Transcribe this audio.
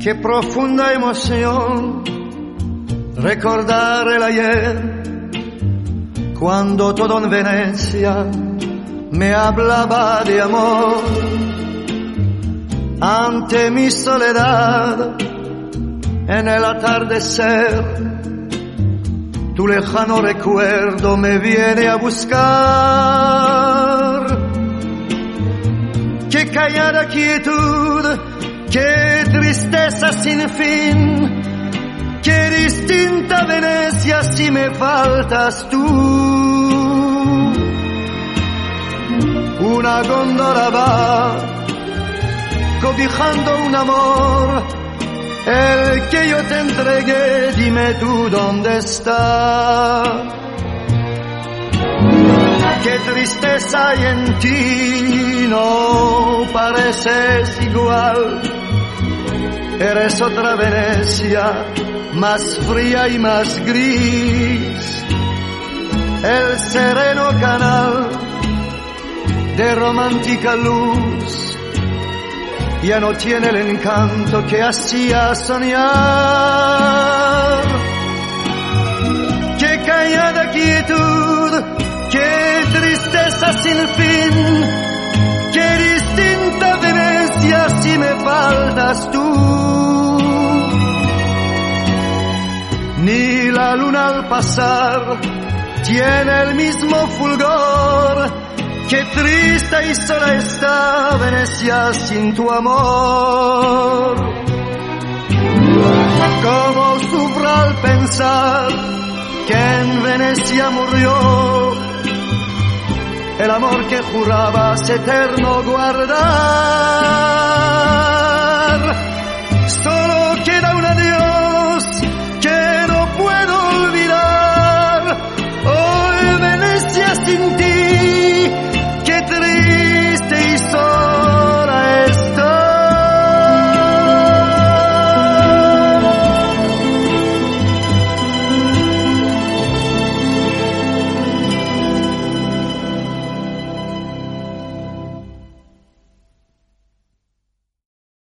Qué profunda emoción recordar el ayer, cuando todo en Venecia me hablaba de amor. Ante mi soledad, en el atardecer, tu lejano recuerdo me viene a buscar. Qué callada quietud, qué tristeza sin fin, qué distinta Venecia si me faltas tú. Una góndola va cobijando un amor, el que yo te entregué, dime tú dónde está. Qué tristeza hay en ti, no pareces igual. Eres otra Venecia, más fría y más gris. El sereno canal de romántica luz ya no tiene el encanto que hacía soñar. Qué callada quietud, qué tristeza sin fin, qué distinta Venecia si me faltas tú. Ni la luna al pasar tiene el mismo fulgor. Qué triste y sola está Venecia sin tu amor. Cómo sufro al pensar que en Venecia murió el amor que jurabas eterno guardar.